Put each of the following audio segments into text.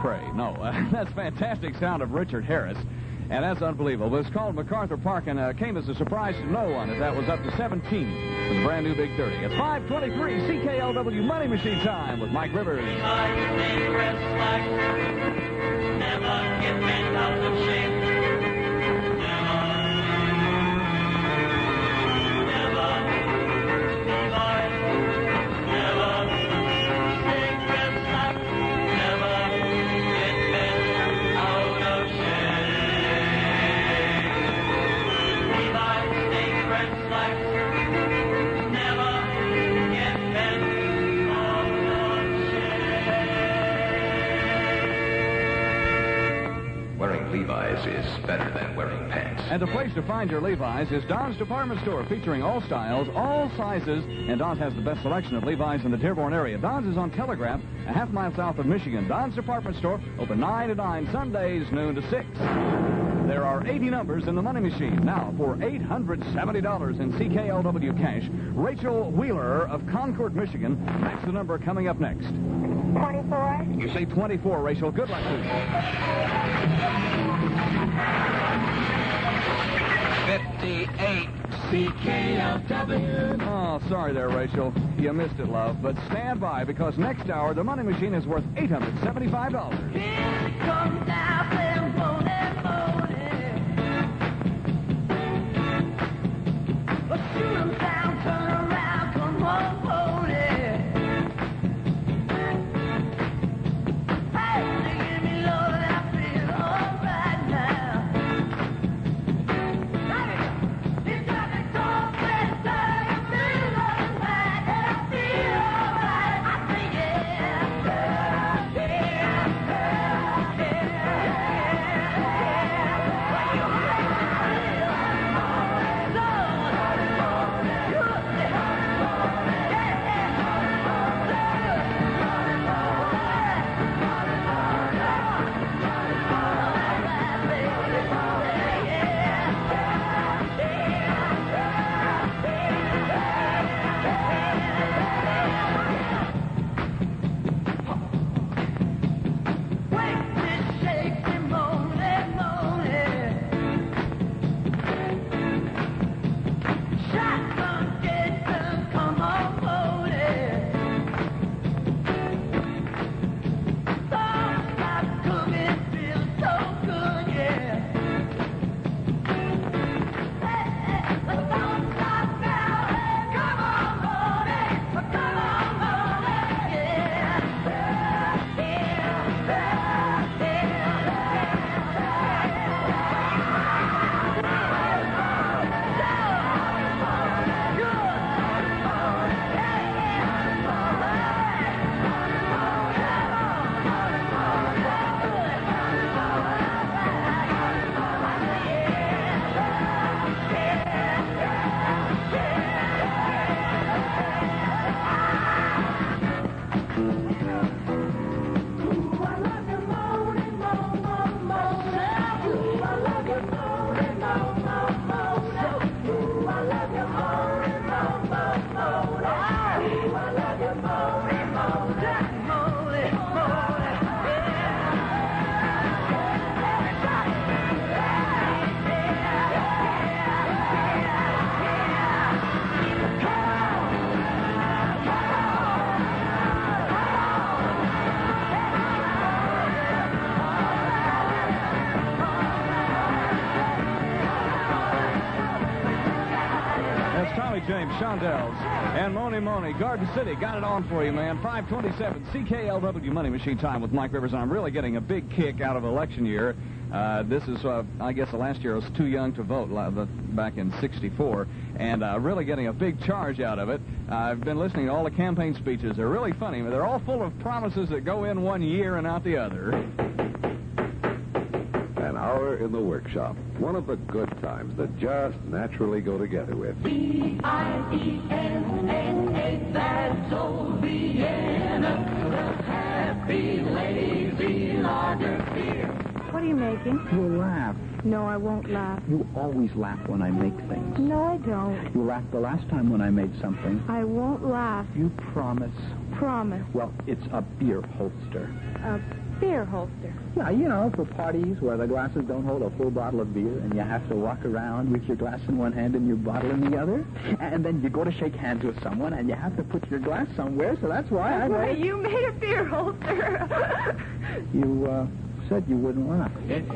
Pray. No, that's fantastic sound of Richard Harris. And that's unbelievable. It's called MacArthur Park and came as a surprise to no one as that was up to 17 for the brand new Big 30. It's 5:23 CKLW Money Machine time with Mike Rivers. Never get bent out of shape. Levi's is better than wearing pants. And the place to find your Levi's is Don's Department Store, featuring all styles, all sizes, and Don's has the best selection of Levi's in the Dearborn area. Don's is on Telegraph, a half-mile south of Michigan. Don's Department Store, open 9 to 9, Sundays, noon to 6. There are 80 numbers in the money machine. Now, for $870 in CKLW cash, Rachel Wheeler of Concord, Michigan. That's the number coming up next. 24. You say 24, Rachel. Good luck to you. 58 CKLW. Oh, sorry there, Rachel. You missed it, love. But stand by, because next hour, the money machine is worth $875. Here it comes now, them shoot 'em down, turn around, come on, hold it. Hey, they give me love and I feel all right now. You got me confident, I feel all right, and I feel all right. I say yeah, yeah, James, Shondells, and Moni, Garden City. Got it on for you, man. 5:27 CKLW Money Machine time with Mike Rivers. And I'm really getting a big kick out of election year. This is, I guess the last year I was too young to vote back in '64, and really getting a big charge out of it. I've been listening to all the campaign speeches. They're really funny. They're all full of promises that go in one year and out the other. An hour in the workshop. One of the good times that just naturally go together with. V-I-E-N-N-A, that's old Vienna, the happy, lazy lager beer. What are you making? You'll laugh. No, I won't laugh. You always laugh when I make things. No, I don't. You laughed the last time when I made something. I won't laugh. You promise. Promise. Well, it's a beer holster. A beer holster. Yeah, you know, for parties where the glasses don't hold a full bottle of beer and you have to walk around with your glass in one hand and your bottle in the other. And then you go to shake hands with someone and you have to put your glass somewhere, so that's why I Why, made... you made a beer holster. You, said you wouldn't laugh.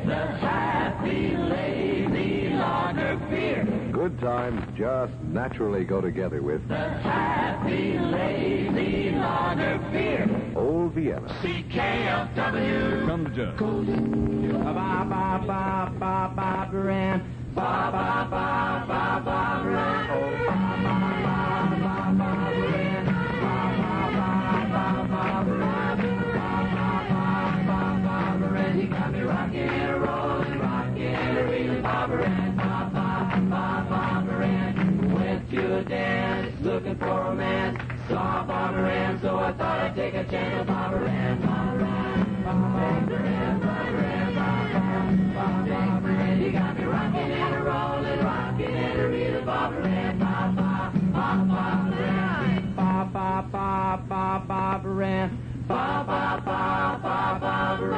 Good times just naturally go together with Old Vienna. Come to Judge. Looking for a man, saw Barbara Ann, so I thought I'd take a chance with Barbara Ann. Barbara Ann, Barbara Ann, Barbara Ann, Barbara Ann. You got me rocking and a rolling, rocking and a reeling, Barbara Ann, Barbara Ann, Barbara Ann, Barbara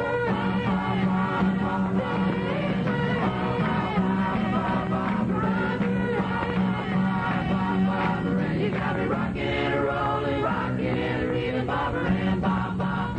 Ann. You got me rocking and a rolling, rocking and a reeling, Barbara Ann, Barbara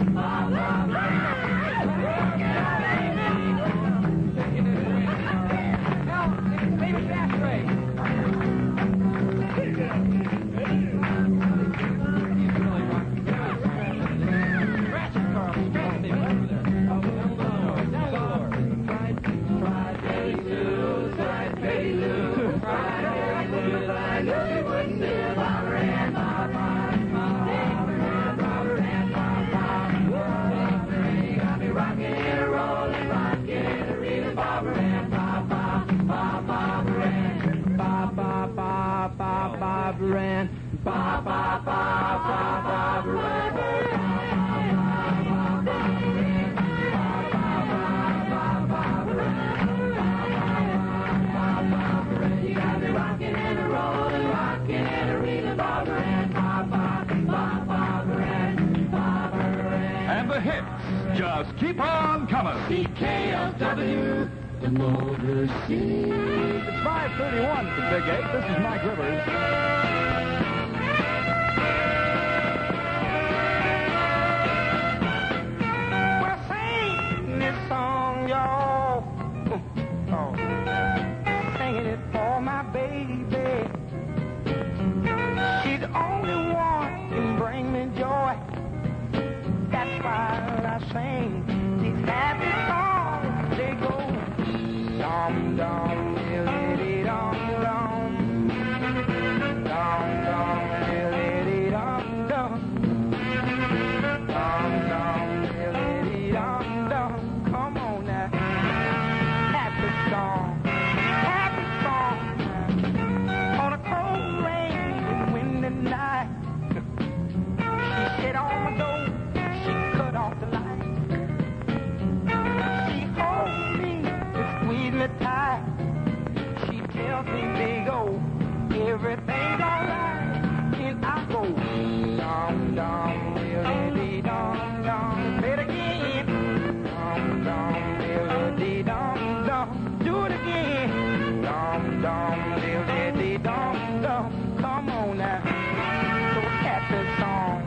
And the hits just keep on coming. CKLW, the Motor City. It's 5:31 for Big 8. This is Mike Rivers. Well, sing this song, y'all. Singing it for my baby. She's the only one can bring me joy. That's why I sing these happy songs. They go dum dum diddly dum dum, dum dum diddly dum dum, dum dum diddly dum dum. Come on now, happy song on a cold rain and windy night. She hit on my door. Cut off the light. She holds me and squeezes me tight. She tells me, big old, everything's alright. And I go, dum dum, diddly dum dum. Say it again, dum dum, diddly dum dum. Do it again, dum dum, diddly dum dum. Come on now, so happy song.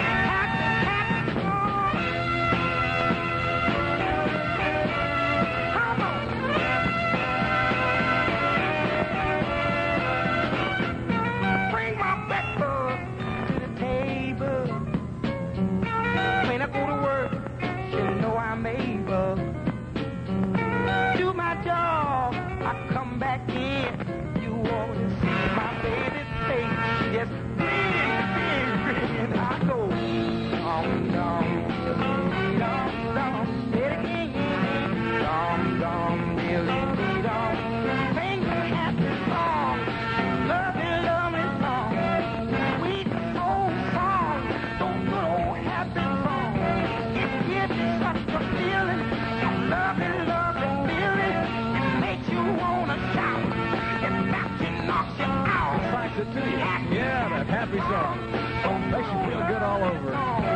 Do my job, I come back in. You want to see my baby's face? Yes, grin, I go dum dum, dum dum, say it again, dum dum, dum. Sing the happy song, lovely song, sweet old song, those good old happy songs. It gives you such a feeling. Lovely feeling. It makes you wanna shout. It knocks you out. Likes it too. Yeah, that happy song. Makes you feel good all over. The Big O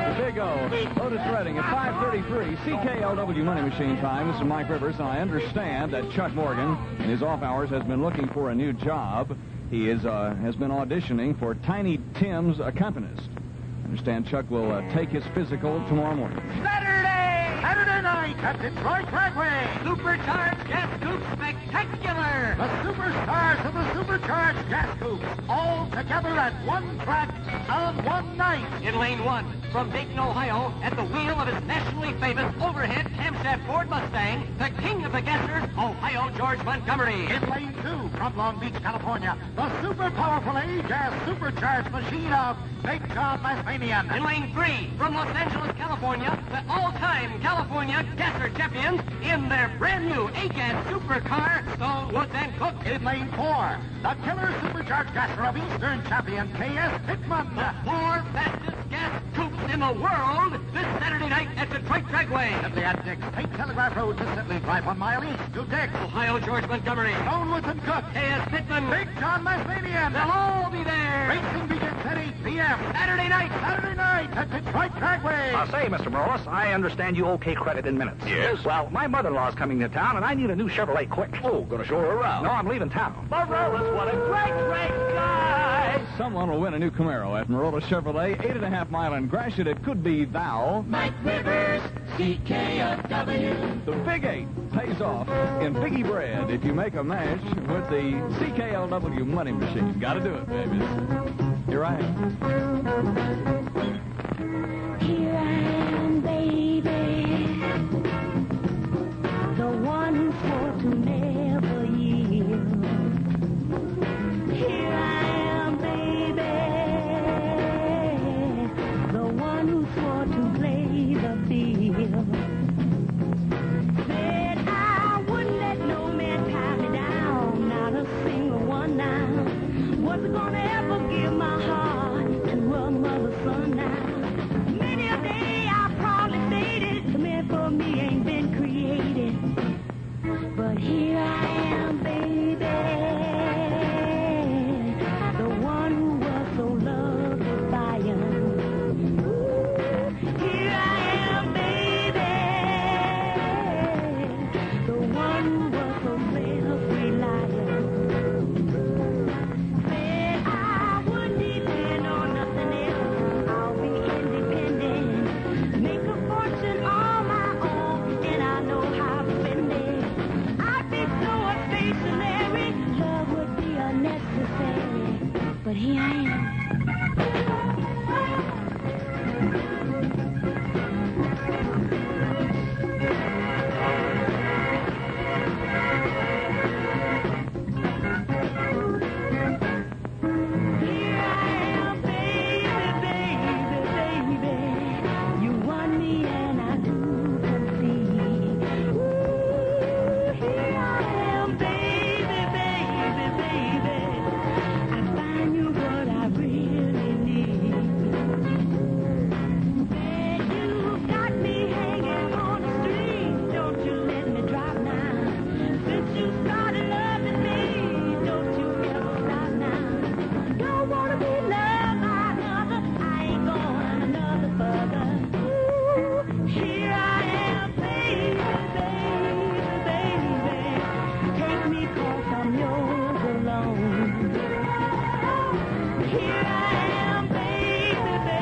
go. Otis Redding at 5:33. CKLW Money Machine time. This is Mike Rivers, and I understand that Chuck Morgan, in his off hours, has been looking for a new job. He has been auditioning for Tiny Tim's accompanist. I understand Chuck will take his physical tomorrow morning. Saturday night at Detroit Dragway. Supercharged Gas Coupe Spectacular. The superstars of the Supercharged Gas Coupes all together at one track on one night. In lane 1, from Dayton, Ohio, at the wheel of his nationally famous overhead camshaft Ford Mustang, the king of the gassers, Ohio George Montgomery. In lane 2, from Long Beach, California, the super powerful A-Gas supercharged machine of Big John Masmanian. In lane 3, from Los Angeles, California, the all-time California gasser champions in their brand new A-Gas supercar, Stallwoods and Cook. In lane 4, the killer supercharged gasser of Eastern champion K.S. Pittman. The 4 fastest gas coupes in the world this Saturday night at Detroit Dragway. Simply at Dick's, take Telegraph Road to Sibley, drive 1 mile east to Dick's. Ohio George Montgomery, Stallwoods and Cook, K.S. Pittman, Big John Masmanian. They'll all be there. Racing begins at 8 p.m. Saturday night at Detroit Dragway. Say, Mr. Morales, I understand you okay credit in minutes. Yes. Well, my mother-in-law's coming to town, and I need a new Chevrolet quick. Oh, gonna show her around. No, I'm leaving town. Morales, what a great guy. Someone will win a new Camaro at Marola Chevrolet, 8.5 mile in Gratiot. It could be thou. Mike Rivers, CKLW. The Big 8 pays off in Biggie bread if you make a match with the CKLW Money Machine. Gotta do it, baby. Here I am. Here I am, baby, the one who swore to never yield. Here I am, baby, the one who swore to play the field. Said I wouldn't let no man tie me down, not a single one now. Wasn't gonna ever give my heart to a mother's son now. Many a day I probably stated the man for me ain't been created. But here I am, baby, the one who was so loved defiant. Here I am, baby, the one who was so self-reliant. Said I wouldn't depend on nothing else. I'll be independent, make a fortune on my own, and I know how to spend it. I'd be so stationary, love would be unnecessary. But here I am. Here I am, baby, baby. You want me and I do concede. Ooh, here I am, baby, baby. I find you what I really need. Said you've got me hanging on the street. Don't you let me drop now. Since you started loving me, don't you ever stop now. Don't wanna be loved by another. I ain't going another further. Ooh, here I am, baby. Take me 'cause I'm yours alone. Here I am, baby.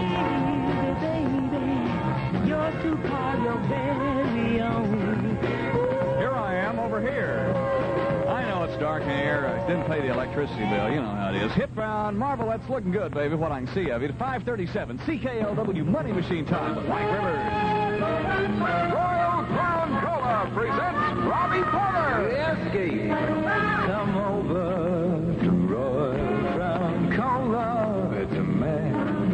Yours to call your very own. Here I am over here. I know it's dark in here. I didn't pay the electricity bill. You know how it is. Hit round. Marvel, that's looking good, baby, what I can see of you. 5:37. CKLW Money Machine time with Mike Rivers. Royal Crown Cola presents Robbie Porter. Yes, Gabe. Come over to Royal Crown Cola. It's a mad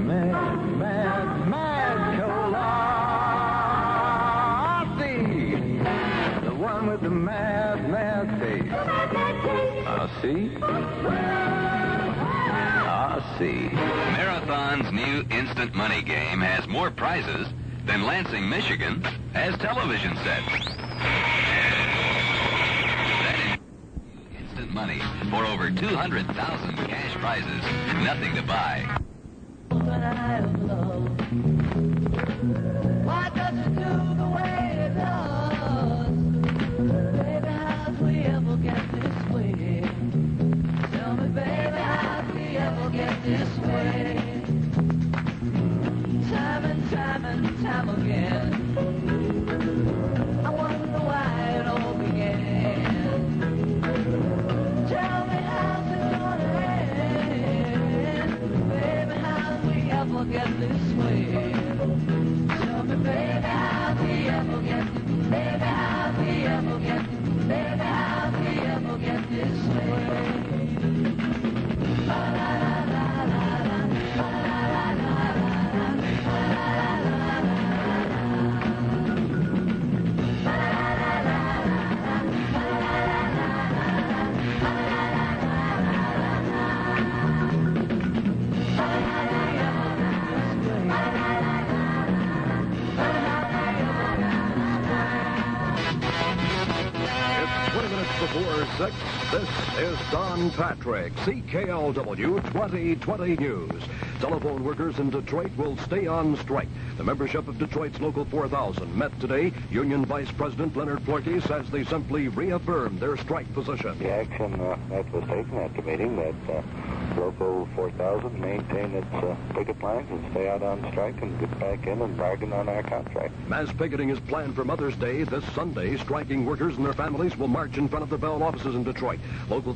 cola. See, the one with the mad taste. See? See. Marathon's new instant money game has more prizes than Lansing, Michigan has television sets. That is instant money for over 200,000 cash prizes. Nothing to buy. get this way. Time and time and time again, I wonder why it all began. Tell me how's it gonna end? Baby, how'd we ever get this way? Tell me, baby, how'd we ever get this way? Baby, how'd we ever get this way? Baby, how'd we ever get this way? La la la la la la, la la la la la, la la la la la. Before 6, this is Don Patrick, CKLW 2020 News. Telephone workers in Detroit will stay on strike. The membership of Detroit's Local 4000 met today. Union Vice President Leonard Plorky says they simply reaffirmed their strike position. The action that was taken at the meeting that Local 4000 maintain its picket lines and stay out on strike and get back in and bargain on our contract. Mass picketing is planned for Mother's Day this Sunday. Striking workers and their families will march in front of the Bell offices in Detroit. Local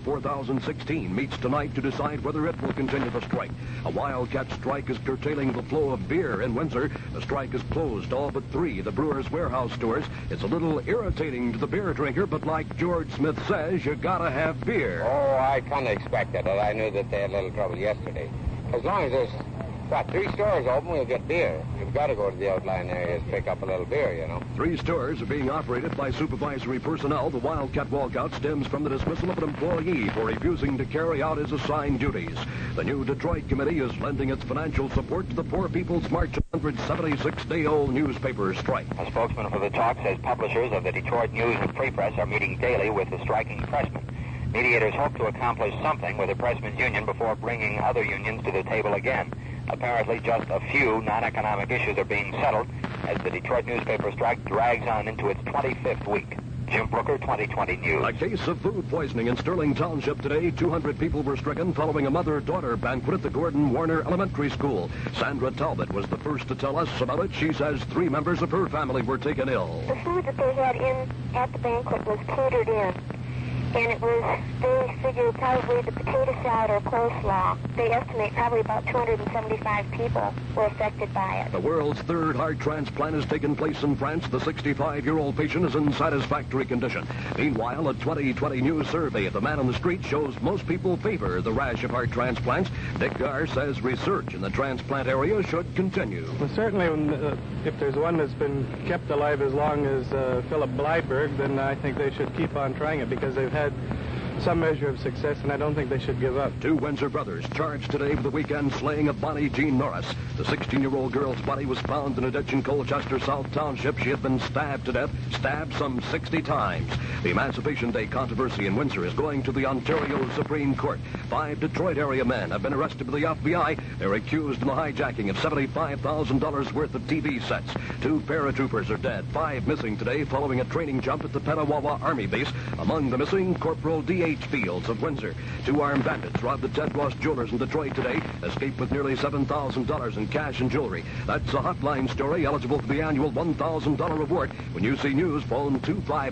4016 meets tonight to decide whether it will continue the strike. A wildcat strike is curtailing the flow of beer in Windsor. The strike has closed all but 3 of the Brewers Warehouse stores. It's a little irritating to the beer drinker, but like George Smith says, you gotta have beer. Oh, I kind of expected it. I knew that they had a little trouble yesterday. As long as there's, 3 stores open, we'll get beer. You've got to go to the outlying areas, pick up a little beer, you know. 3 stores are being operated by supervisory personnel. The wildcat walkout stems from the dismissal of an employee for refusing to carry out his assigned duties. The new Detroit committee is lending its financial support to the Poor People's March 176-day-old newspaper strike. A spokesman for the talk says publishers of the Detroit News and Free Press are meeting daily with the striking pressmen. Mediators hope to accomplish something with the pressmen's union before bringing other unions to the table again. Apparently, just a few non-economic issues are being settled as the Detroit newspaper strike drags on into its 25th week. Jim Brooker, 2020 News. A case of food poisoning in Sterling Township today. 200 people were stricken following a mother-daughter banquet at the Gordon Warner Elementary School. Sandra Talbot was the first to tell us about it. She says 3 members of her family were taken ill. The food that they had in at the banquet was catered in. And it was, they figure probably the potato salad or coleslaw. They estimate probably about 275 people were affected by it. The world's 3rd heart transplant has taken place in France. The 65-year-old patient is in satisfactory condition. Meanwhile, a 2020 News survey of the man on the street shows most people favor the rash of heart transplants. Dick Garr says research in the transplant area should continue. Well, certainly, if there's one that's been kept alive as long as Philip Blyberg, then I think they should keep on trying it because they've had some measure of success, and I don't think they should give up. 2 Windsor brothers charged today for the weekend slaying of Bonnie Jean Norris. The 16-year-old girl's body was found in a ditch in Colchester South Township. She had been stabbed to death, stabbed some 60 times. The Emancipation Day controversy in Windsor is going to the Ontario Supreme Court. 5 Detroit area men have been arrested by the FBI. They're accused in the hijacking of $75,000 worth of TV sets. 2 paratroopers are dead. 5 missing today following a training jump at the Petawawa Army Base. Among the missing, Corporal D.H. Fields of Windsor. 2 armed bandits robbed the Ted Ross Jewelers in Detroit today, escaped with nearly $7,000 in cash and jewelry. That's a hotline story eligible for the annual $1,000 reward. When you see news, phone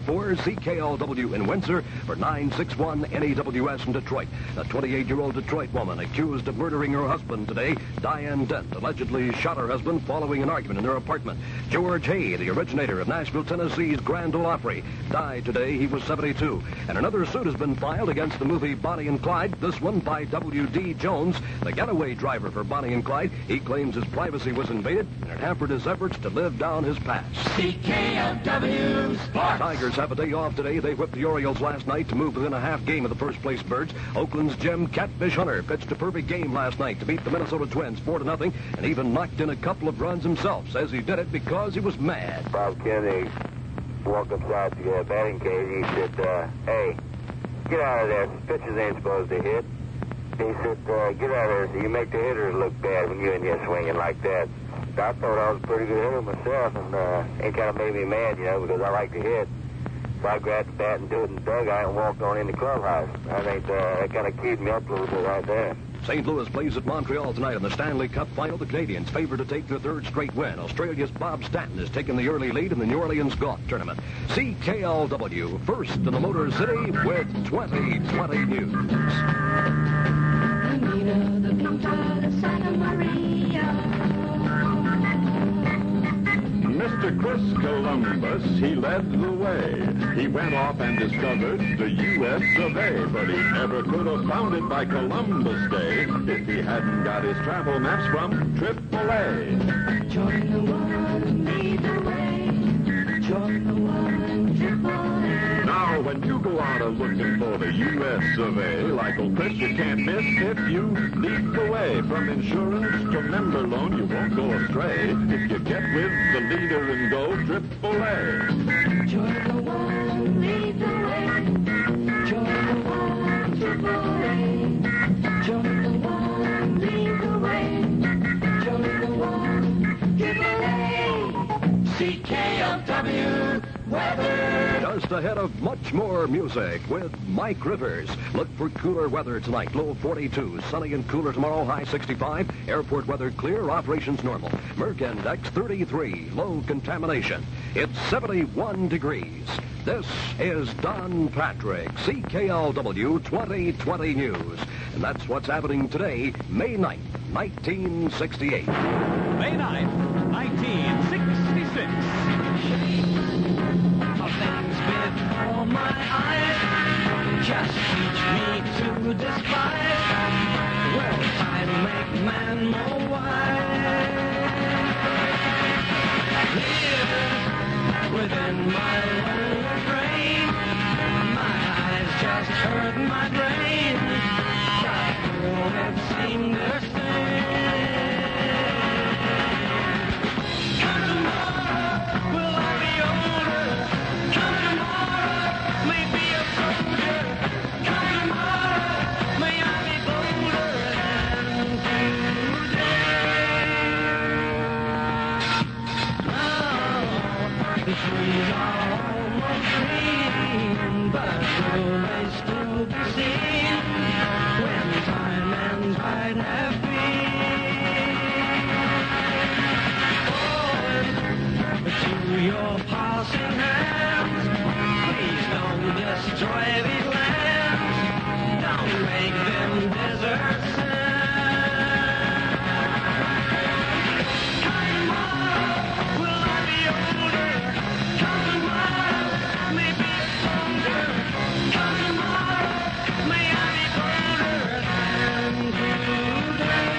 254-CKLW in Windsor for 961-NEWS in Detroit. A 28-year-old Detroit woman accused of murdering her husband today. Diane Dent allegedly shot her husband following an argument in her apartment. George Hay, the originator of Nashville, Tennessee's Grand Ole Opry, died today. He was 72. And another suit has been filed against the movie Bonnie and Clyde, this one by W.D. Jones, the getaway driver for Bonnie and Clyde. He claims his privacy was invaded, and it hampered his efforts to live down his past. CKLW Sports. Tigers have a day off today. They whipped the Orioles last night to move within a half game of the first-place Birds. Oakland's Jim Catfish Hunter pitched a perfect game last night to beat the Minnesota Twins 4-0, and even knocked in a couple of runs himself. Says he did it because he was mad. Bob Kennedy walked upside the batting cage. He said, hey, get out of there. Pitchers ain't supposed to hit. He said, get out of there so you make the hitters look bad when you're in here swinging like that. I thought I was a pretty good hitter myself, and it kind of made me mad, you know, because I like to hit. So I grabbed the bat and threw it in the dugout and walked on in the clubhouse. I think that kind of keyed me up a little bit right there. St. Louis plays at Montreal tonight in the Stanley Cup final. The Canadians favored to take their third straight win. Australia's Bob Stanton has taken the early lead in the New Orleans Golf Tournament. CKLW, first in the Motor City with 2020 news. Mr. Chris Columbus, he led the way. He went off and discovered the U.S. of A., but he never could have found it by Columbus Day if he hadn't got his travel maps from AAA. Join the one, lead the way. Join the one, AAA. Now, when you go out looking for the U.S. of A., like old Chris, you can't miss if you lead the way. From insurance to member loan, you won't go astray if you get with the leader and go AAA. Join the one, lead the way. Join the one, AAA. Join the one, lead the way. Join the one, AAA. CKLW weather. Just ahead of much more music with Mike Rivers. Look for cooler weather tonight. Low 42. Sunny and cooler tomorrow. High 65. Airport weather clear. Operations normal. Merck Index 33. Low contamination. It's 71 degrees. This is Don Patrick, CKLW 2020 News. And that's what's happening today, May 9th, 1968. May 9th, 1966. Things before my eyes just teach me to despise. Well, time make man more wise. Here, within my own brain, my eyes just hurt my brain. But will it seem the same? Come tomorrow, will I be older? Come tomorrow, maybe a soldier. Come tomorrow, may I be bolder than today. Oh, the trees are almost green, but will they still be seen when time and tide have been? Oh, to your passing hands, please don't destroy these lands. Don't make them desert sands. Come tomorrow, will I be older? Come tomorrow, maybe a soldier. Come tomorrow, may I be bolder than today.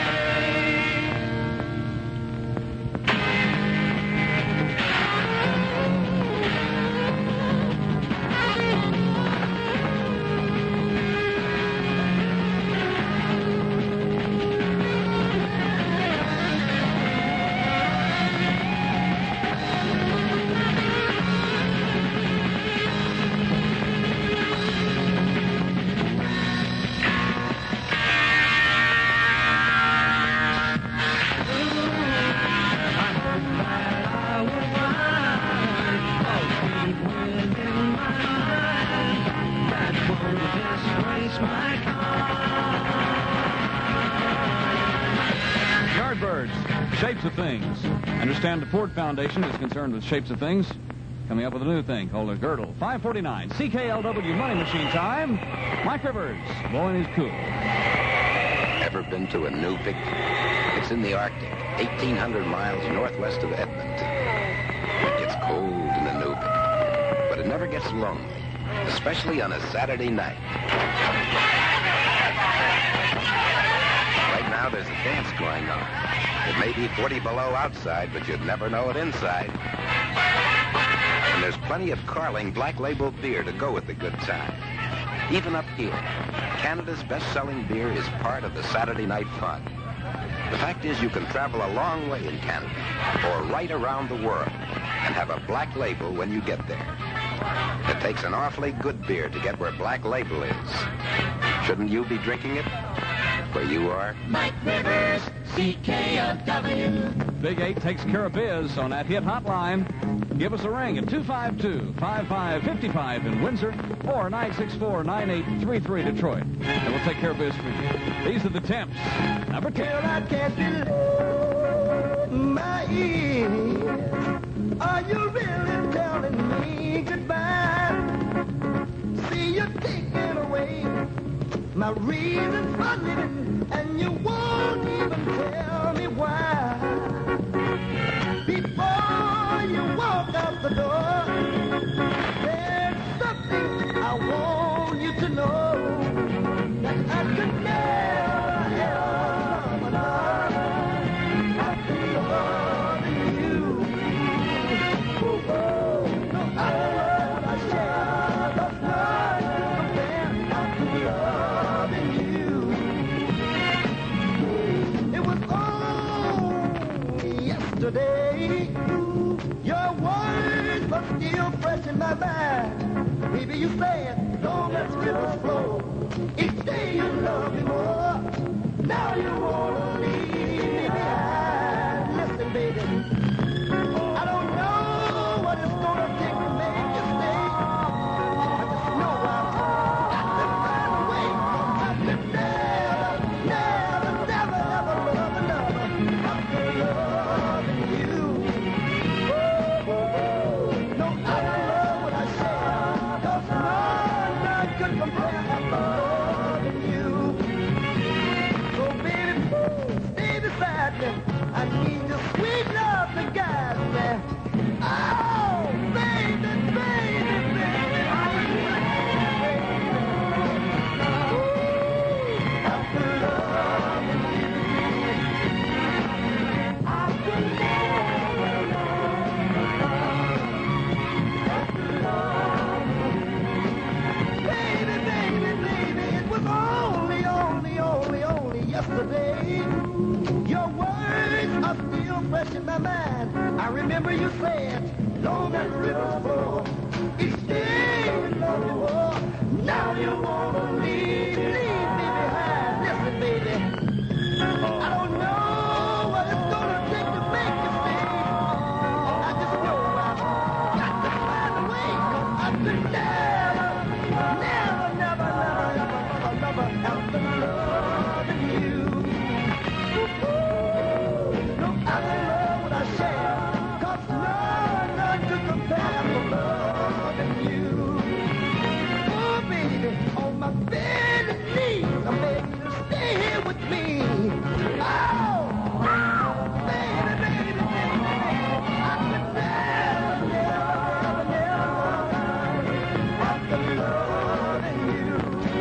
Shapes of things. Understand the Ford Foundation is concerned with shapes of things. Coming up with a new thing called a girdle. 5:49. CKLW Money Machine time. Mike Rivers, blowing his cool. Ever been to Inuvik? It's in the Arctic, 1,800 miles northwest of Edmonton. It gets cold in Inuvik, but it never gets lonely, especially on a Saturday night. Right now, there's a dance going on. It may be 40 below outside, but you'd never know it inside. And there's plenty of Carling Black Label beer to go with the good time. Even up here, Canada's best-selling beer is part of the Saturday night fun. The fact is, you can travel a long way in Canada, or right around the world, and have a Black Label when you get there. It takes an awfully good beer to get where Black Label is. Shouldn't you be drinking it where you are? Mike Rivers, CKLW. Big 8 takes care of biz on that hit hotline. Give us a ring at 252-5555 in Windsor or 964-9833 Detroit. And we'll take care of biz for you. These are the Temps. Number 10. Well, I can't believe my ears. Are you really telling me goodbye? See, you're taking away my reasons for living, and you won't even tell me why. Before you walk out the door, there's something I want you to know, that I could never have another after loving you. No other love I share does not compare after loving you. It was only yesterday. Your words were still fresh in my mind. Baby, you said, don't let rivers flow. Each day you love me more. Now you wanna leave me behind. Listen, baby, I don't know what it's gonna take to make you stay. I just know I've got to find a way. I could never, never, never, never love another after loving you. No other love would I share, 'cause none could compare after loving you. So baby, stay beside me. I need your sweet love to guide me. Oh, baby, baby, baby. After loving you, I could never Baby, baby, baby, it was only yesterday. Your words are still fresh in my mind. I remember you said, long as rivers flow, each day you love me more. Now you wanna leave me behind. Listen, baby, I don't know what it's gonna take to make you stay. I just know I've got to find a way. I could never, never, never, never, never, after loving you. No other love would I share, 'cause none could compare to loving you. Oh, baby, on my bended knees, I'm begging you to stay here with me. Oh, baby, baby, baby, I could never, never, never, after loving you.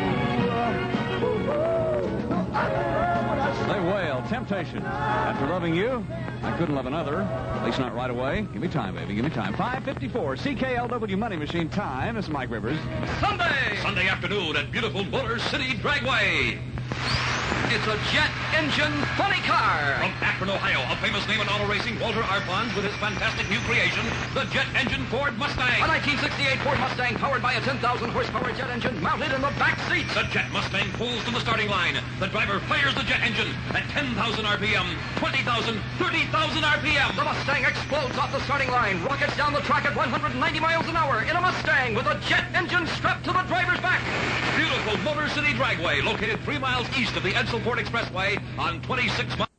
No other love would I share. They wail, Temptation. After loving you, I couldn't love another. At least not right away. Give me time, baby. Give me time. 5:54, CKLW Money Machine time. This is Mike Rivers. Sunday afternoon at beautiful Motor City Dragway. It's a jet engine funny car. From Akron, Ohio, a famous name in auto racing, Walter Arpons, with his fantastic new creation, the jet engine Ford Mustang. A 1968 Ford Mustang powered by a 10,000 horsepower jet engine mounted in the back seat. The jet Mustang pulls to the starting line. The driver fires the jet engine at 10,000 RPM, 20,000, 30,000 RPM. The Mustang explodes off the starting line, rockets down the track at 190 miles an hour in a Mustang with a jet engine strapped to the driver's back. Beautiful Motor City Dragway, located 3 miles east of the Edsel Ford Expressway on 26 miles.